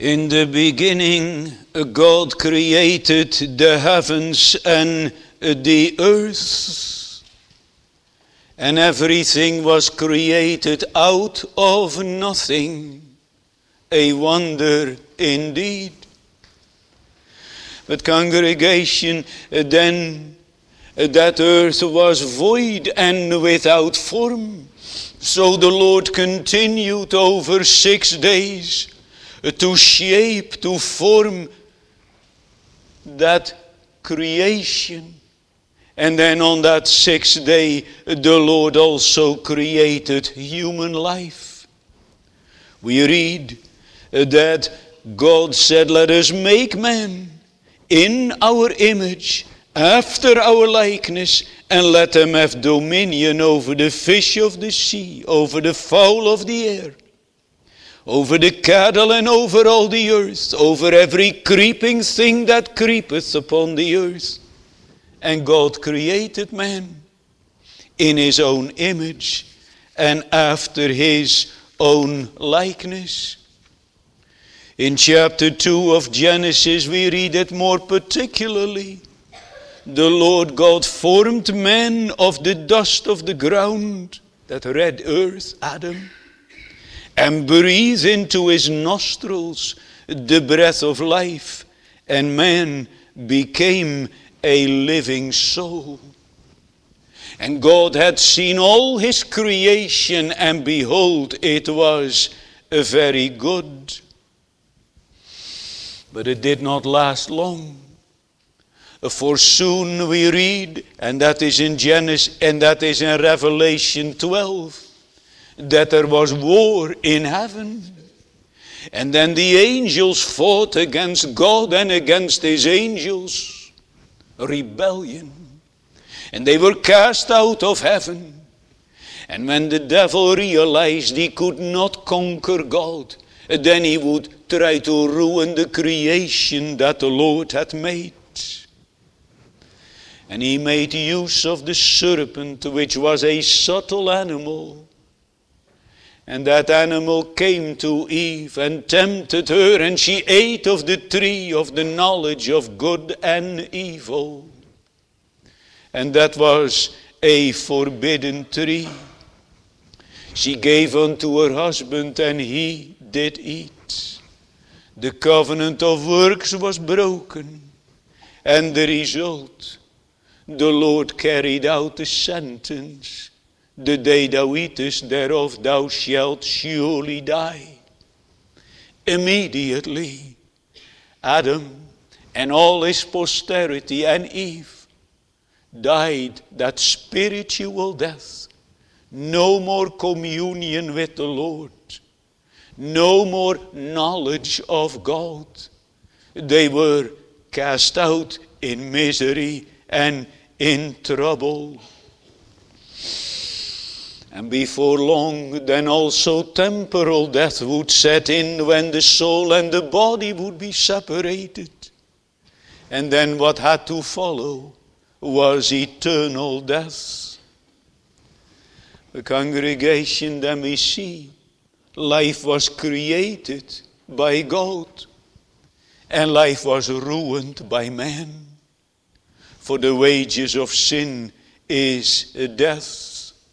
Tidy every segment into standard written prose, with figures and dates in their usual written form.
In the beginning, God created the heavens and the earth. And everything was created out of nothing. A wonder indeed. But congregation, then that earth was void and without form. So the Lord continued over 6 days to shape, to form that creation. And then on that 6th day, the Lord also created human life. We read that God said, "Let us make man in our image, after our likeness, and let them have dominion over the fish of the sea, over the fowl of the air, over the cattle and over all the earth, over every creeping thing that creepeth upon the earth." And God created man in his own image and after his own likeness. In chapter 2 of Genesis we read it more particularly. The Lord God formed man of the dust of the ground, that red earth, Adam, and breathed into his nostrils the breath of life, and man became a living soul. And God had seen all his creation, and behold, it was very good. But it did not last long. For soon we read, and that is in Genesis, and that is in Revelation 12, that there was war in heaven. And then the angels fought against God and against his angels. Rebellion. And they were cast out of heaven. And when the devil realized he could not conquer God, then he would try to ruin the creation that the Lord had made. And he made use of the serpent, which was a subtle animal. And that animal came to Eve and tempted her, and she ate of the tree of the knowledge of good and evil. And that was a forbidden tree. She gave unto her husband, and he did eat. The covenant of works was broken, and the result, the Lord carried out the sentence. The day thou eatest thereof, thou shalt surely die. Immediately, Adam and all his posterity and Eve died that spiritual death. No more communion with the Lord. No more knowledge of God. They were cast out in misery and in trouble. And before long, then also temporal death would set in, when the soul and the body would be separated. And then what had to follow was eternal death. The congregation, then we see, life was created by God, and life was ruined by man. For the wages of sin is death.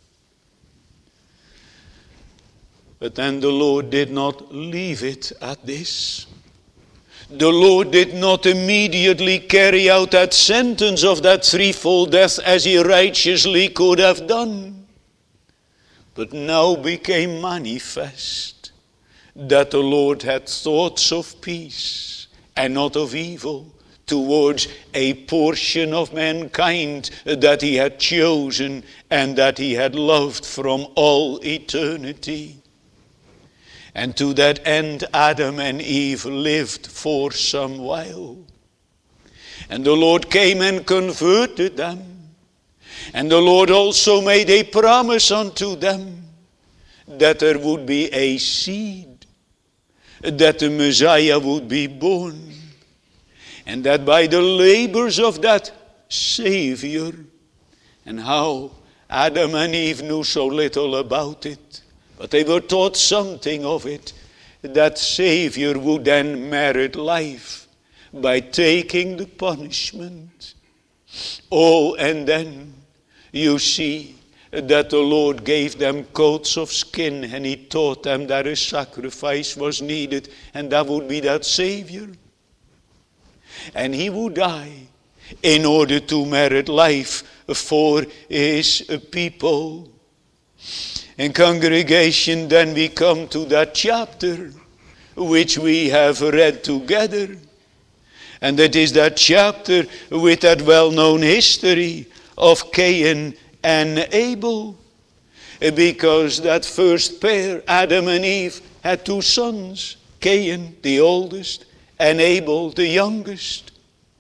But then the Lord did not leave it at this. The Lord did not immediately carry out that sentence of that threefold death as he righteously could have done. But now became manifest that the Lord had thoughts of peace and not of evil towards a portion of mankind that he had chosen and that he had loved from all eternity. And to that end, Adam and Eve lived for some while. And the Lord came and converted them. And the Lord also made a promise unto them that there would be a seed, that the Messiah would be born, and that by the labors of that Savior, and how Adam and Eve knew so little about it, but they were taught something of it, that Savior would then merit life by taking the punishment. Oh, and then you see that the Lord gave them coats of skin, and he taught them that a sacrifice was needed, and that would be that Savior. And he would die in order to merit life for his people. In congregation, then we come to that chapter which we have read together. And that is that chapter with that well-known history of Cain and Abel. Because that first pair, Adam and Eve, had two sons. Cain, the oldest, and Abel, the youngest.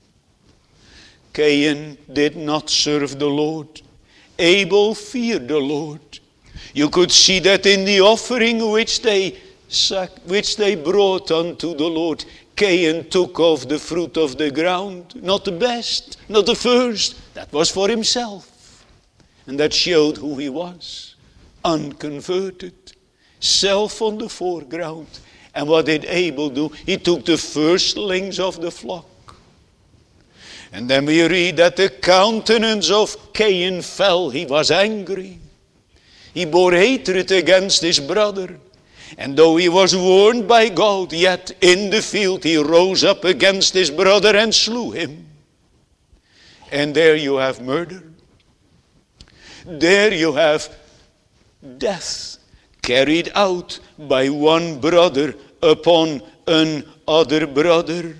Cain did not serve the Lord. Abel feared the Lord. You could see that in the offering which they brought unto the Lord. Cain took of the fruit of the ground, not the best, not the first. That was for himself. And that showed who he was. Unconverted. Self on the foreground. And what did Abel do? He took the firstlings of the flock. And then we read that the countenance of Cain fell. He was angry. He bore hatred against his brother. And though he was warned by God, yet in the field he rose up against his brother and slew him. And there you have murder. There you have death carried out by one brother upon another brother.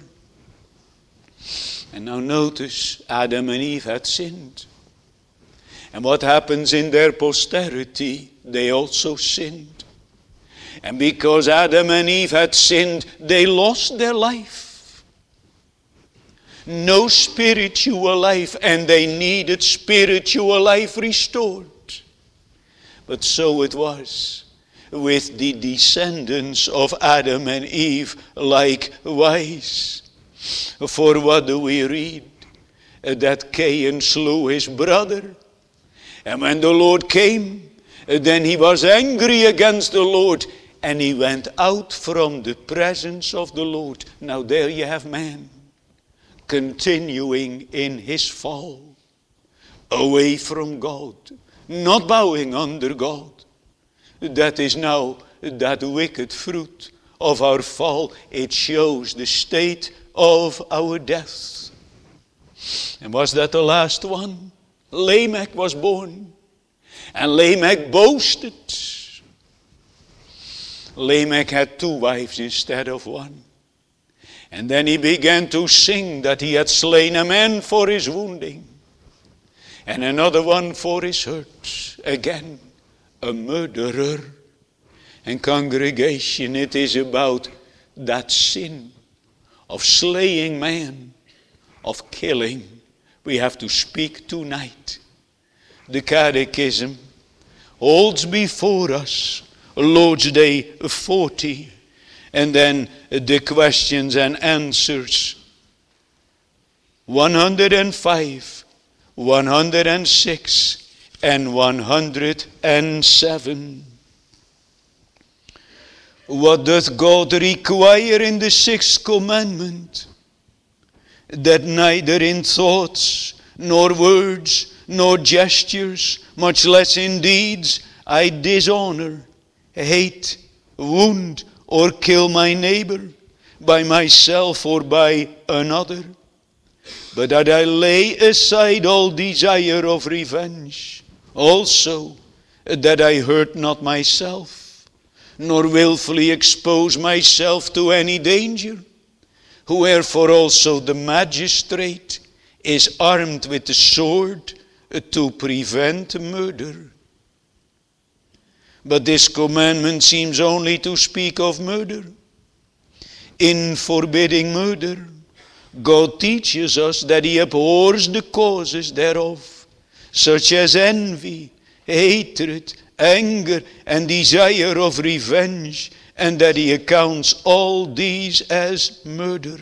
And now notice, Adam and Eve had sinned. And what happens in their posterity? They also sinned. And because Adam and Eve had sinned, they lost their life. No spiritual life, and they needed spiritual life restored. But so it was with the descendants of Adam and Eve likewise. For what do we read? That Cain slew his brother. And when the Lord came, then he was angry against the Lord, and he went out from the presence of the Lord. Now there you have man continuing in his fall, away from God, not bowing under God. That is now that wicked fruit of our fall. It shows the state of our death. And was that the last one? Lamech was born. And Lamech boasted. Lamech had two wives instead of one. And then he began to sing that he had slain a man for his wounding, and another one for his hurts. Again, a murderer. And congregation, it is about that sin of slaying man, of killing, we have to speak tonight. The Catechism holds before us Lord's Day 40, and then the questions and answers 105, 106, and 107. What doth God require in the sixth commandment? That neither in thoughts, nor words, nor gestures, much less in deeds, I dishonor, hate, wound, or kill my neighbor, by myself or by another, but that I lay aside all desire of revenge, also that I hurt not myself, nor willfully expose myself to any danger, wherefore also the magistrate is armed with the sword to prevent murder. But this commandment seems only to speak of murder. In forbidding murder, God teaches us that he abhors the causes thereof, such as envy, hatred, anger, and desire of revenge, and that he accounts all these as murder.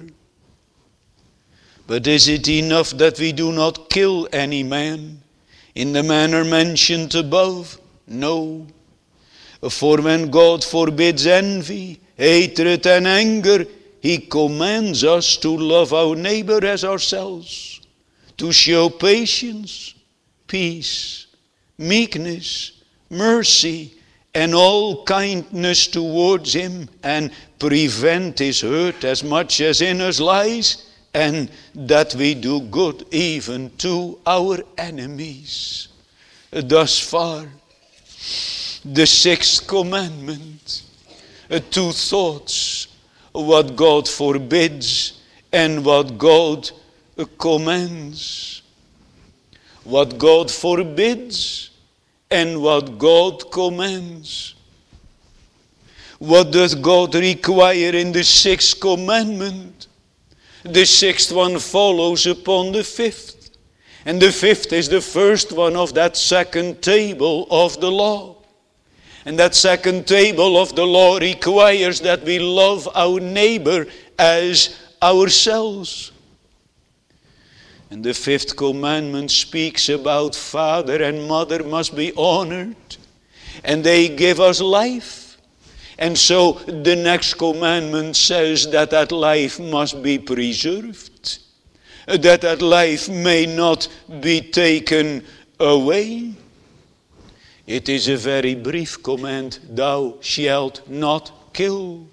But is it enough that we do not kill any man in the manner mentioned above? No. For when God forbids envy, hatred and anger, he commands us to love our neighbor as ourselves, to show patience, peace, meekness, mercy, and all kindness towards him, and prevent his hurt as much as in us lies, and that we do good even to our enemies. Thus far, the sixth commandment, two thoughts, what God forbids and what God commands. What God forbids and what God commands. What does God require in the sixth commandment? The sixth one follows upon the fifth. And the fifth is the first one of that second table of the law. And that second table of the law requires that we love our neighbor as ourselves. And the fifth commandment speaks about father and mother must be honored. And they give us life. And so the next commandment says that that life must be preserved. That that life may not be taken away. It is a very brief command, thou shalt not kill.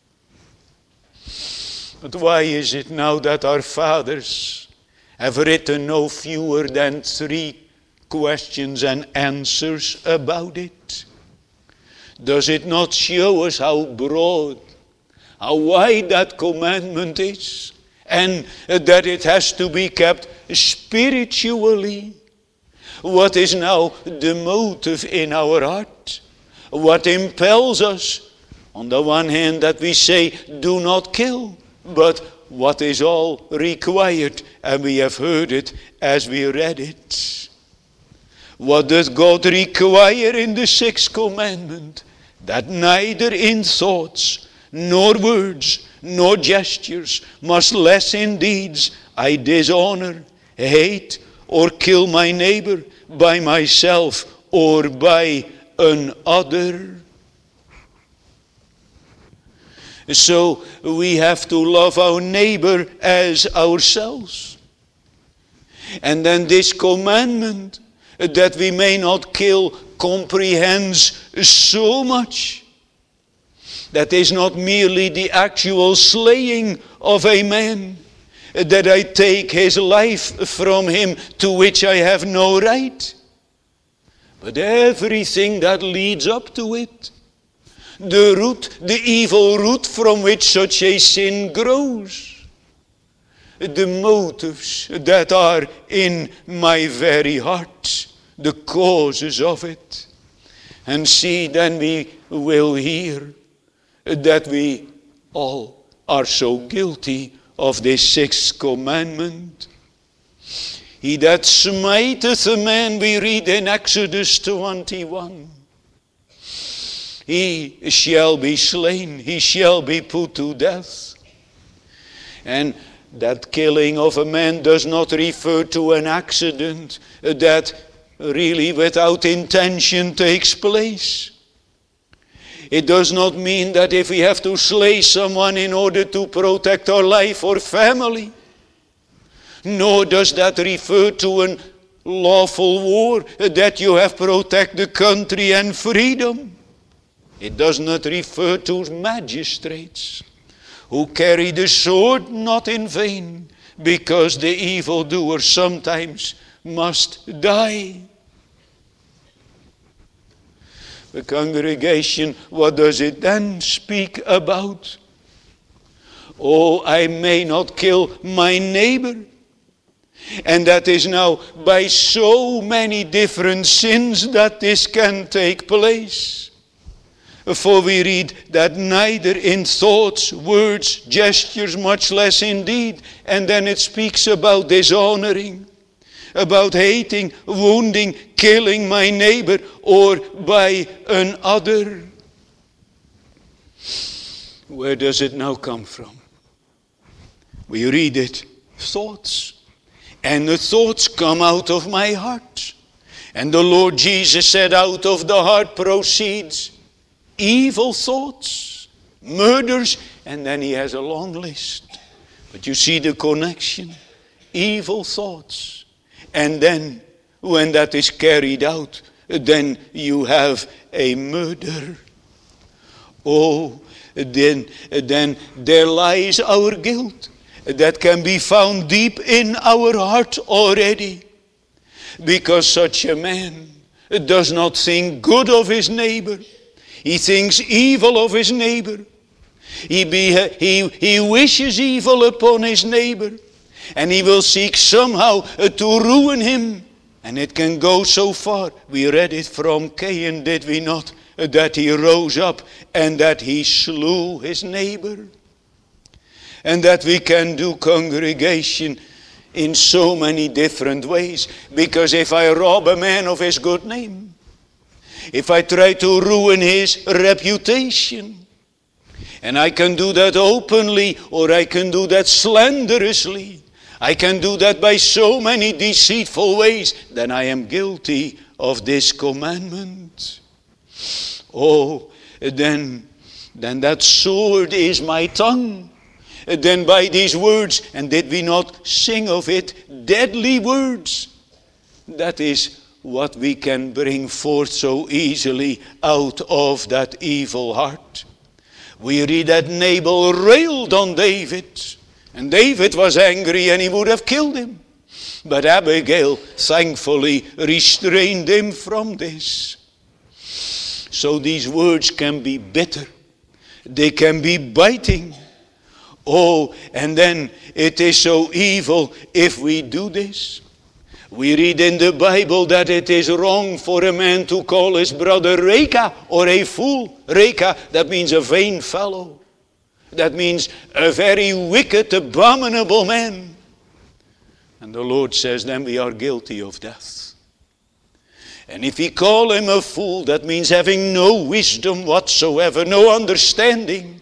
But why is it now that our fathers have written no fewer than 3 questions and answers about it? Does it not show us how broad, how wide that commandment is, and that it has to be kept spiritually? What is now the motive in our heart? What impels us? On the one hand that we say, do not kill, but what is all required? And we have heard it as we read it. What does God require in the sixth commandment? That neither in thoughts, nor words, nor gestures, much less in deeds, I dishonor, hate, or kill my neighbor by myself or by another. So we have to love our neighbor as ourselves. And then this commandment that we may not kill comprehends so much. That is not merely the actual slaying of a man, that I take his life from him to which I have no right, but everything that leads up to it. The root, the evil root from which such a sin grows. The motives that are in my very heart, the causes of it. And see, then we will hear that we all are so guilty of this sixth commandment. He that smiteth a man, we read in Exodus 21. He shall be slain, he shall be put to death. And that killing of a man does not refer to an accident that really without intention takes place. It does not mean that if we have to slay someone in order to protect our life or family, nor does that refer to a lawful war that you have protect the country and freedom. It does not refer to magistrates who carry the sword not in vain, because the evildoer sometimes must die. The congregation, what does it then speak about? Oh, I may not kill my neighbor. And that is now by so many different sins that this can take place. For we read that neither in thoughts, words, gestures, much less in deed. And then it speaks about dishonoring, about hating, wounding, killing my neighbor or by another. Where does it now come from? We read it, thoughts. And the thoughts come out of my heart. And the Lord Jesus said, out of the heart proceeds evil thoughts, murders, and then he has a long list. But you see the connection. Evil thoughts. And then, when that is carried out, then you have a murder. Oh, then there lies our guilt that can be found deep in our heart already. Because such a man does not think good of his neighbor. He thinks evil of his neighbor. He wishes evil upon his neighbor. And he will seek somehow to ruin him. And it can go so far. We read it from Cain, did we not? That he rose up and that he slew his neighbor. And that we can do, congregation, in so many different ways. Because if I rob a man of his good name, if I try to ruin his reputation, and I can do that openly, or I can do that slanderously, I can do that by so many deceitful ways, then I am guilty of this commandment. Oh, then that sword is my tongue. Then by these words, and did we not sing of it, deadly words, that is what we can bring forth so easily out of that evil heart. We read that Nabal railed on David, and David was angry and he would have killed him. But Abigail thankfully restrained him from this. So these words can be bitter. They can be biting. Oh, and then it is so evil if we do this. We read in the Bible that it is wrong for a man to call his brother Reka or a fool. Reka, that means a vain fellow. That means a very wicked, abominable man. And the Lord says then we are guilty of death. And if we call him a fool, that means having no wisdom whatsoever, no understanding,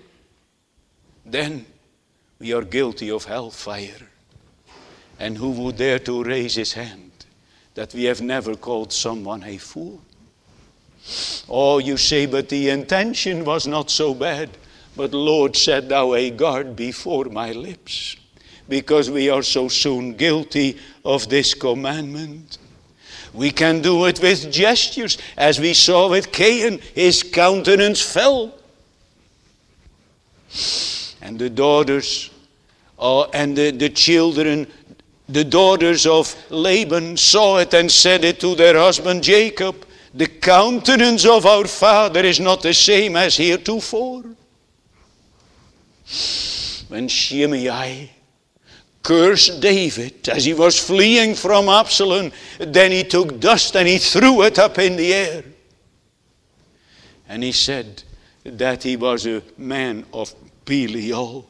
then we are guilty of hellfire. And who would dare to raise his hand that we have never called someone a fool? Oh, you say, but the intention was not so bad. But Lord, set thou a guard before my lips, because we are so soon guilty of this commandment. We can do it with gestures, as we saw with Cain. His countenance fell. And the daughters, and the children, the daughters of Laban saw it and said it to their husband Jacob, the countenance of our father is not the same as heretofore. When Shimei cursed David as he was fleeing from Absalom, then he took dust and he threw it up in the air. And he said that he was a man of Belial.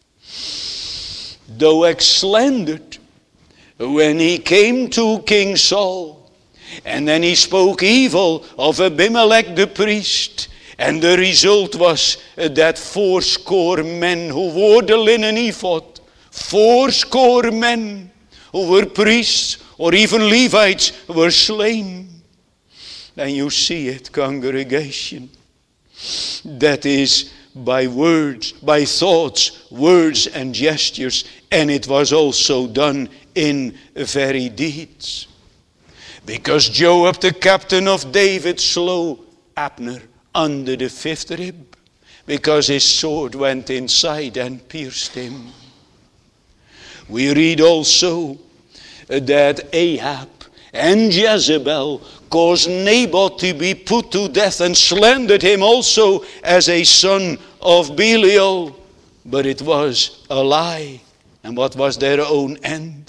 Doeg slandered when he came to King Saul, and then he spoke evil of Abimelech the priest. And the result was that 80 men who wore the linen ephod, 80 men who were priests or even Levites were slain. And you see it, congregation. That is by words, by thoughts, words and gestures. And it was also done in very deeds. Because Joab, the captain of David, slew Abner under the 5th rib, because his sword went inside and pierced him. We read also that Ahab and Jezebel caused Naboth to be put to death and slandered him also as a son of Belial. But it was a lie. And what was their own end?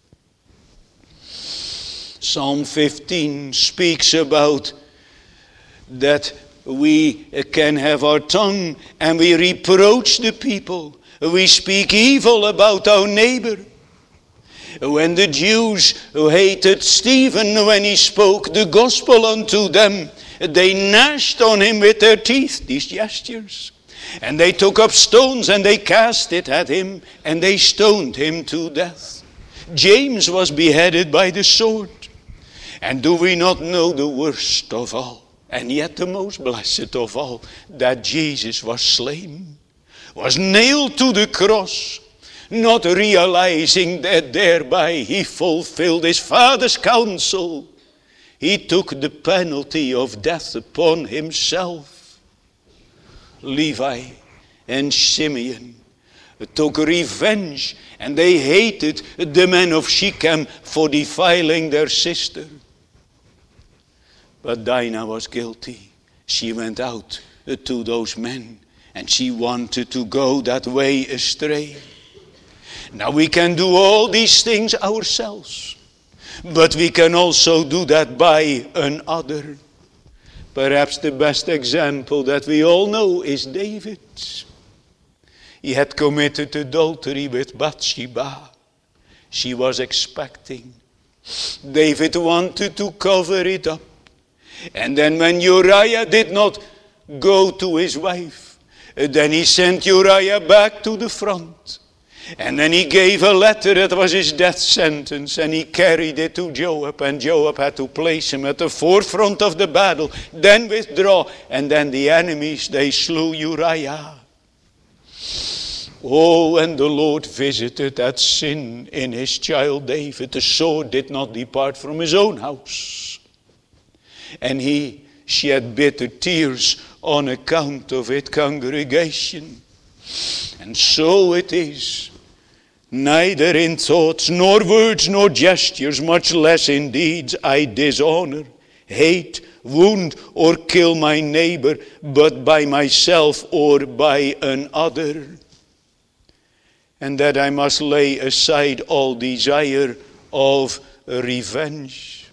Psalm 15 speaks about that we can have our tongue and we reproach the people. We speak evil about our neighbor. When the Jews who hated Stephen, when he spoke the gospel unto them, they gnashed on him with their teeth, these gestures. And they took up stones and they cast it at him and they stoned him to death. James was beheaded by the sword. And do we not know the worst of all? And yet the most blessed of all, that Jesus was slain, was nailed to the cross, not realizing that thereby he fulfilled his Father's counsel. He took the penalty of death upon himself. Levi and Simeon took revenge, and they hated the men of Shechem for defiling their sister. But Dinah was guilty. She went out to those men, and she wanted to go that way astray. Now we can do all these things ourselves, but we can also do that by another. Perhaps the best example that we all know is David. He had committed adultery with Bathsheba. She was expecting. David wanted to cover it up. And then when Uriah did not go to his wife, then he sent Uriah back to the front. And then he gave a letter that was his death sentence, and he carried it to Joab, and Joab had to place him at the forefront of the battle, then withdraw, and then the enemies, they slew Uriah. Oh, and the Lord visited that sin in his child David. The sword did not depart from his own house. And he shed bitter tears on account of it, congregation. And so it is. Neither in thoughts, nor words, nor gestures, much less in deeds, I dishonor, hate, wound, or kill my neighbor, but by myself or by another. And that I must lay aside all desire of revenge.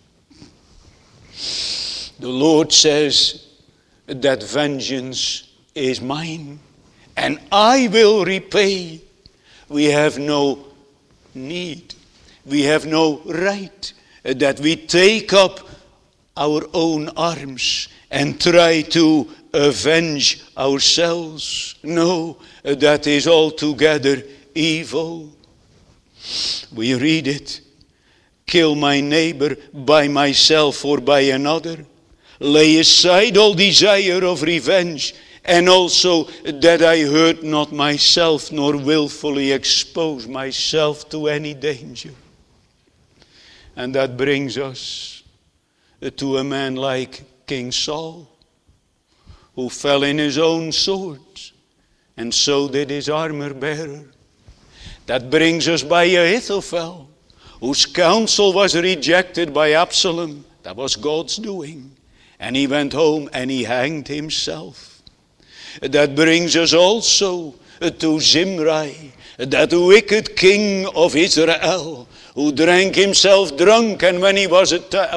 The Lord says that vengeance is mine, and I will repay. We have no need, we have no right that we take up our own arms and try to avenge ourselves. No, that is altogether evil. We read it. Kill my neighbor by myself or by another. Lay aside all desire of revenge, and also that I hurt not myself, nor willfully expose myself to any danger. And that brings us to a man like King Saul, who fell in his own sword, and so did his armor bearer. That brings us by Ahithophel, whose counsel was rejected by Absalom. That was God's doing. And he went home and he hanged himself. That brings us also to Zimri, that wicked king of Israel, who drank himself drunk, and when he was attacked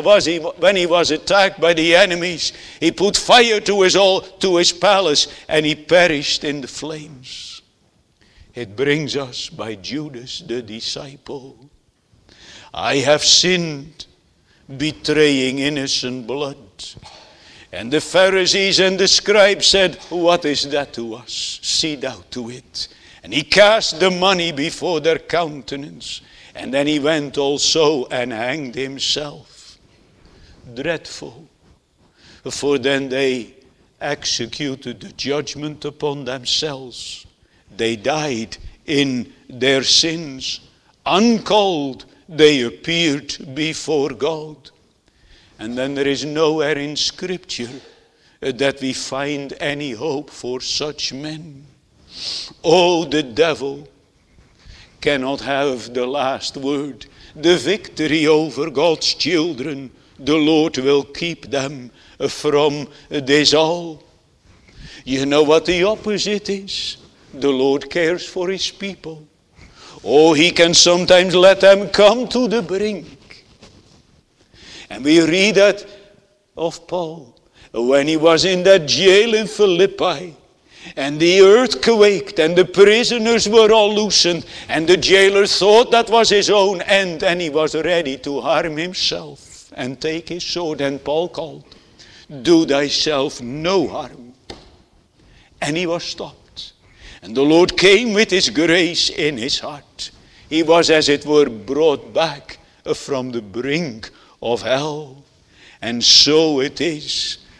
by the enemies, he put fire to his palace, and he perished in the flames. It brings us by Judas the disciple. I have sinned, betraying innocent blood. And the Pharisees and the scribes said, what is that to us? See thou to it. And he cast the money before their countenance. And then he went also and hanged himself. Dreadful. For then they executed the judgment upon themselves. They died in their sins. Uncalled, they appeared before God. And then there is nowhere in Scripture that we find any hope for such men. Oh, the devil cannot have the last word. The victory over God's children, the Lord will keep them from this all. You know what the opposite is? The Lord cares for his people. Oh, he can sometimes let them come to the brink. And we read that of Paul when he was in that jail in Philippi, and the earth quaked, and the prisoners were all loosened, and the jailer thought that was his own end, and he was ready to harm himself and take his sword. And Paul called, do thyself no harm. And he was stopped. And the Lord came with his grace in his heart. He was, as it were, brought back from the brink of hell. And so it is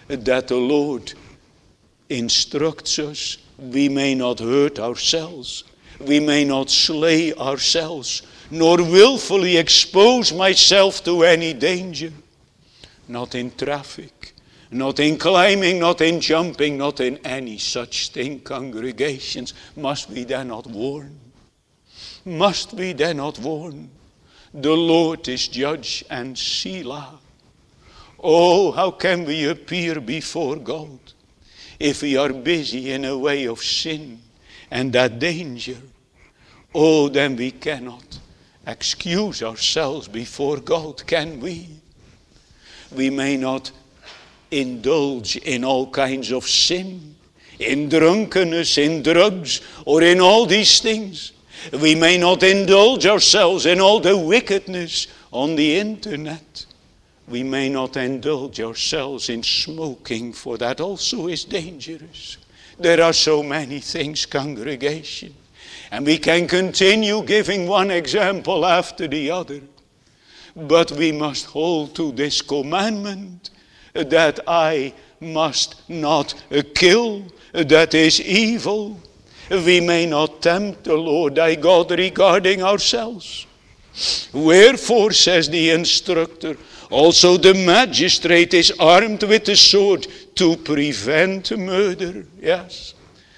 that the Lord instructs us. We may not hurt ourselves. We may not slay ourselves, nor willfully expose myself to any danger. Not in traffic, not in climbing, not in jumping, not in any such thing, congregations. Must we then not warn? Must we then not warn? The Lord is judge and Selah. Oh, how can we appear before God if we are busy in a way of sin and that danger? Oh, then we cannot excuse ourselves before God, can we? We may not indulge in all kinds of sin, in drunkenness, in drugs, or in all these things. We may not indulge ourselves in all the wickedness on the internet. We may not indulge ourselves in smoking, for that also is dangerous. There are so many things, congregation. And we can continue giving one example after the other. But we must hold to this commandment that I must not kill, that is evil. We may not tempt the Lord thy God regarding ourselves. Wherefore, says the instructor, also the magistrate is armed with the sword to prevent murder. Yes.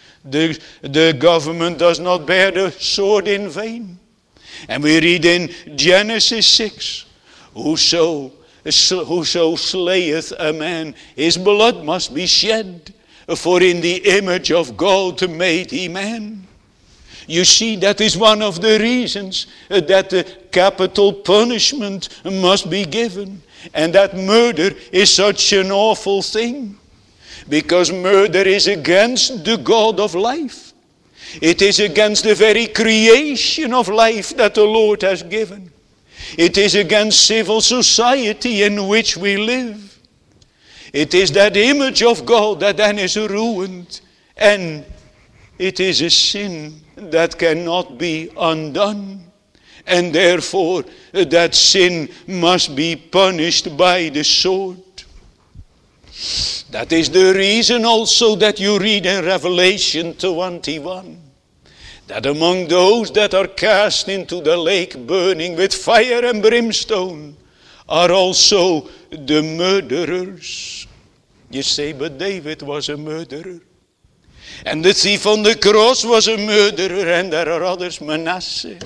The government does not bear the sword in vain. And we read in Genesis 6, Whoso slayeth a man, his blood must be shed, for in the image of God made he man. You see, that is one of the reasons that the capital punishment must be given. And that murder is such an awful thing. Because murder is against the God of life. It is against the very creation of life that the Lord has given. It is against civil society in which we live. It is that image of God that then is ruined. And it is a sin that cannot be undone. And therefore that sin must be punished by the sword. That is the reason also that you read in Revelation 21. That among those that are cast into the lake burning with fire and brimstone are also the murderers. You say, but David was a murderer. And the thief on the cross was a murderer, and there are others, Manasseh.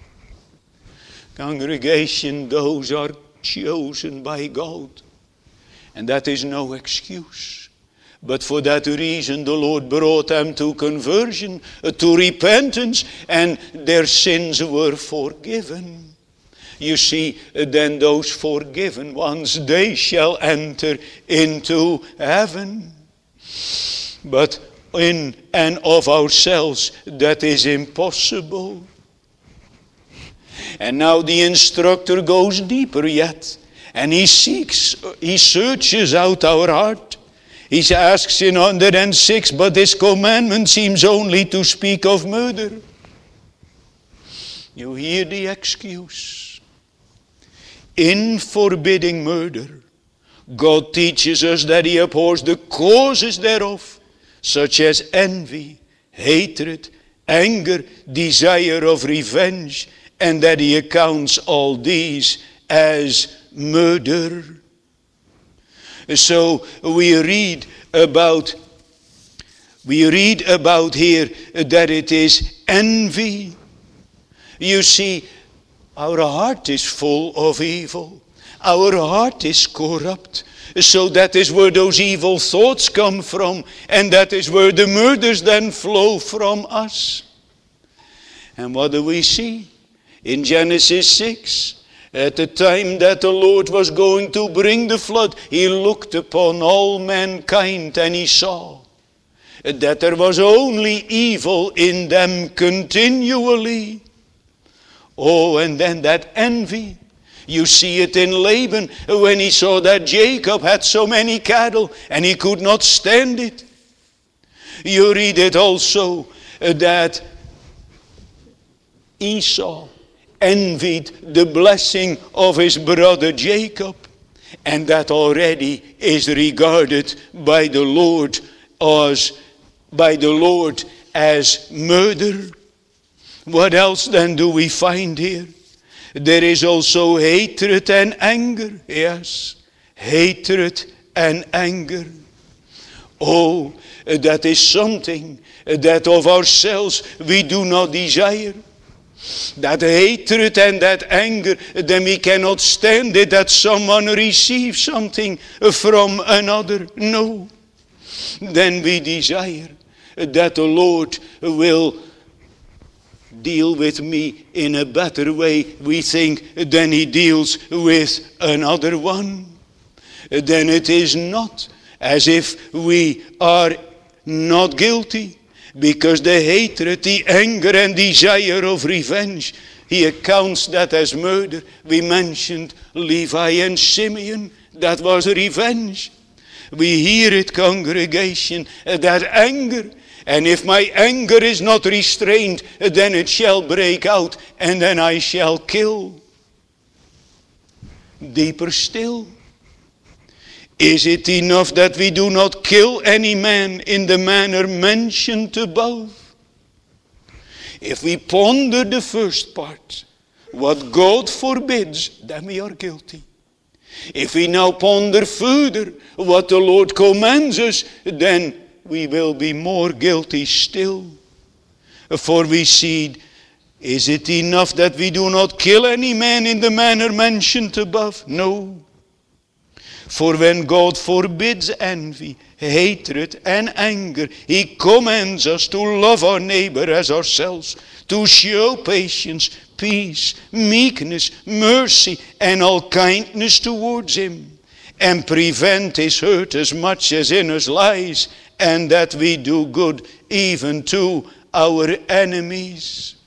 Congregation, those are chosen by God. And that is no excuse. But for that reason the Lord brought them to conversion, to repentance, and their sins were forgiven. You see, then those forgiven ones, they shall enter into heaven. But in and of ourselves, that is impossible. And now the instructor goes deeper yet. And he searches out our heart. He asks in 106, but this commandment seems only to speak of murder. You hear the excuse. In forbidding murder, God teaches us that he abhors the causes thereof, such as envy, hatred, anger, desire of revenge, and that he accounts all these as murder. So we read about here that it is envy. You see, our heart is full of evil. Our heart is corrupt. So that is where those evil thoughts come from. And that is where the murders then flow from us. And what do we see? In Genesis 6, at the time that the Lord was going to bring the flood, he looked upon all mankind and he saw that there was only evil in them continually. Oh, and then that envy. You see it in Laban when he saw that Jacob had so many cattle and he could not stand it. You read it also that Esau envied the blessing of his brother Jacob. And that already is regarded by the Lord as murder. What else then do we find here? There is also hatred and anger. Yes, hatred and anger. Oh, that is something that of ourselves we do not desire. That hatred and that anger, then we cannot stand it that someone receives something from another. No. Then we desire that the Lord will deal with me in a better way, we think, than he deals with another one. Then it is not as if we are not guilty, because the hatred, the anger and desire of revenge, he accounts that as murder. We mentioned Levi and Simeon. That was revenge. We hear it, congregation, that anger. And if my anger is not restrained, then it shall break out, and then I shall kill. Deeper still, is it enough that we do not kill any man in the manner mentioned above? If we ponder the first part, what God forbids, then we are guilty. If we now ponder further what the Lord commands us, then we will be more guilty still. For we see, is it enough that we do not kill any man in the manner mentioned above? No. For when God forbids envy, hatred and anger, he commands us to love our neighbor as ourselves, to show patience, peace, meekness, mercy, and all kindness towards him, and prevent his hurt as much as in us lies, and that we do good even to our enemies.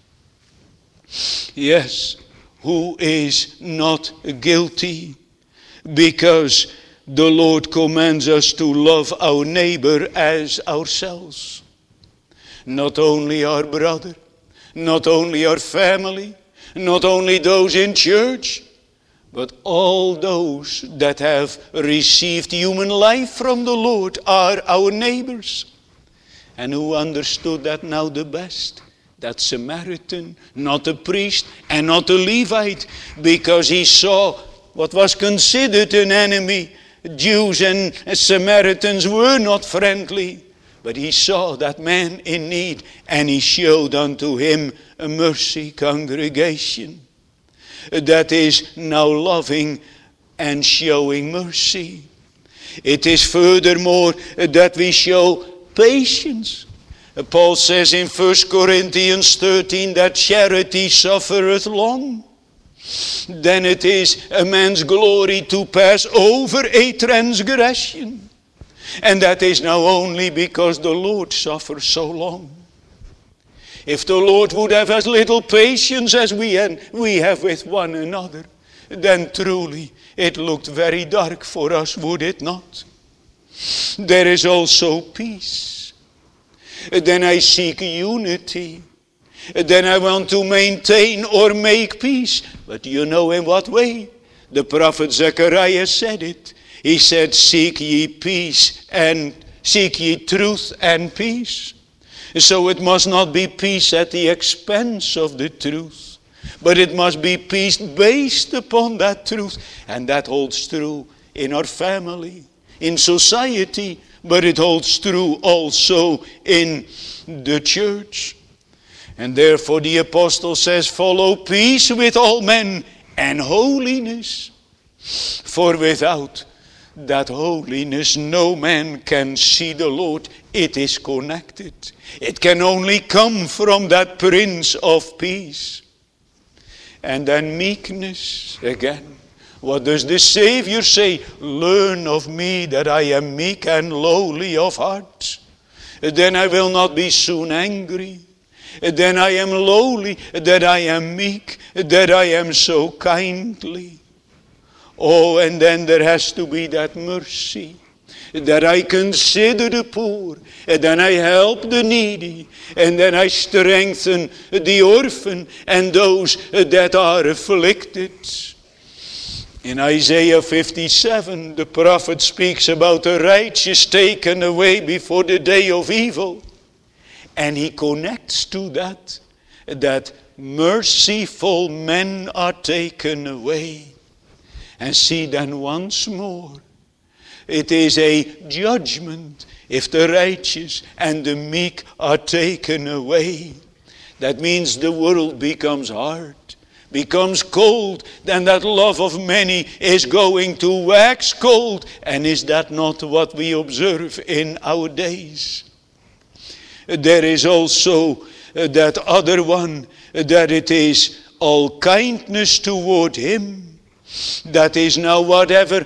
Yes, who is not guilty? Because the Lord commands us to love our neighbor as ourselves. Not only our brother, not only our family, not only those in church, but all those that have received human life from the Lord are our neighbors. And who understood that now the best? That Samaritan, not a priest and not a Levite, because he saw what was considered an enemy. Jews and Samaritans were not friendly, but he saw that man in need, and he showed unto him a mercy, congregation. That is now loving and showing mercy. It is furthermore that we show patience. Paul says in 1 Corinthians 13 that charity suffereth long. Then it is a man's glory to pass over a transgression. And that is now only because the Lord suffers so long. If the Lord would have as little patience as we have with one another, then truly it looked very dark for us, would it not? There is also peace. Then I seek unity. Then I want to maintain or make peace. But you know in what way? The prophet Zechariah said it. He said, seek ye peace and seek ye truth and peace. So it must not be peace at the expense of the truth, but it must be peace based upon that truth. And that holds true in our family, in society, but it holds true also in the church. And therefore the apostle says, follow peace with all men and holiness. For without that holiness no man can see the Lord. It is connected. It can only come from that Prince of Peace. And then meekness again. What does the Savior say? Learn of me that I am meek and lowly of heart. Then I will not be soon angry. Then I am lowly, that I am meek, that I am so kindly. Oh, and then there has to be that mercy, that I consider the poor, and then I help the needy, and then I strengthen the orphan and those that are afflicted. In Isaiah 57, the prophet speaks about the righteous taken away before the day of evil. And he connects to that merciful men are taken away. And see then once more, it is a judgment if the righteous and the meek are taken away. That means the world becomes hard, becomes cold, then that love of many is going to wax cold. And is that not what we observe in our days? There is also that other one, that it is all kindness toward him. That is now whatever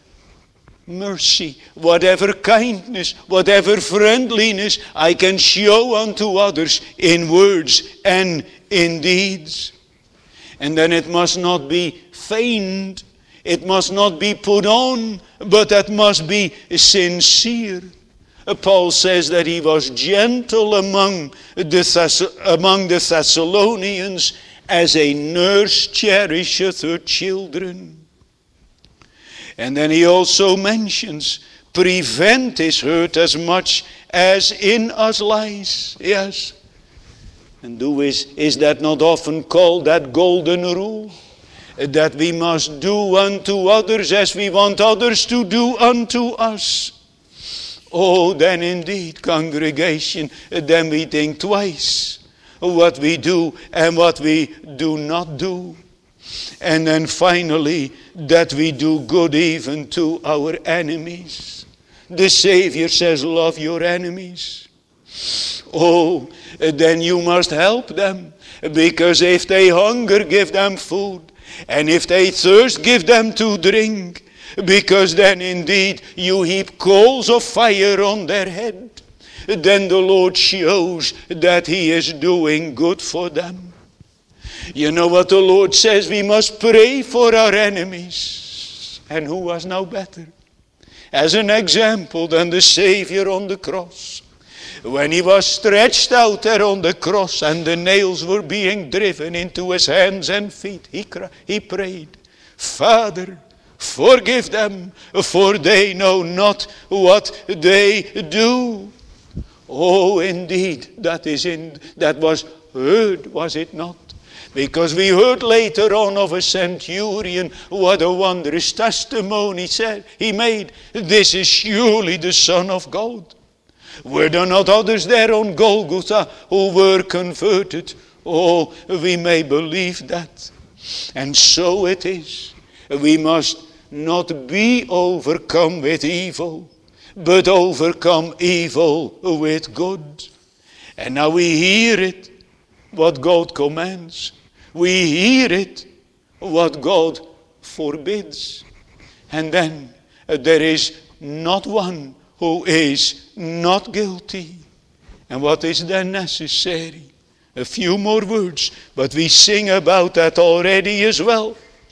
mercy, whatever kindness, whatever friendliness I can show unto others in words and in deeds. And then it must not be feigned, it must not be put on, but that must be sincere. Paul says that he was gentle among the Thessalonians, as a nurse cherisheth her children. And then he also mentions, prevent his hurt as much as in us lies. Yes. And is that not often called that golden rule? That we must do unto others as we want others to do unto us. Oh, then indeed, congregation, then we think twice what we do and what we do not do. And then finally, that we do good even to our enemies. The Savior says, love your enemies. Oh, then you must help them, because if they hunger, give them food, and if they thirst, give them to drink, because then indeed you heap coals of fire on their head. Then the Lord shows that he is doing good for them. You know what the Lord says? We must pray for our enemies. And who was now better as an example than the Savior on the cross? When he was stretched out there on the cross and the nails were being driven into his hands and feet, he prayed, Father, forgive them, for they know not what they do. Oh, indeed, that was heard, was it not? Because we heard later on of a centurion, what a wondrous testimony he made. This is surely the Son of God. Were there not others there on Golgotha who were converted? Oh, we may believe that. And so it is. We must not be overcome with evil, but overcome evil with good. And now we hear it, what God commands. We hear it, what God forbids. And then there is not one who is not guilty. And what is then necessary? A few more words, but we sing about that already as well.